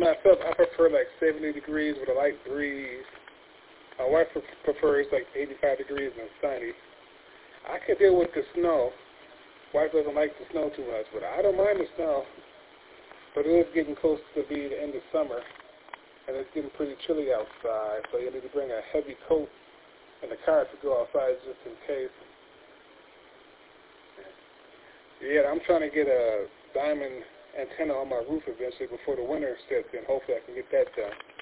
myself, I prefer like 70 degrees with a light breeze. My wife prefers like 85 degrees and sunny. I can deal with the snow. Wife doesn't like the snow too much, but I don't mind the snow. But it is getting close to be the end of summer, and it's getting pretty chilly outside, so you need to bring a heavy coat in the car to go outside just in case. Yeah, I'm trying to get a diamond antenna on my roof eventually before the winter sets in. Hopefully I can get that done.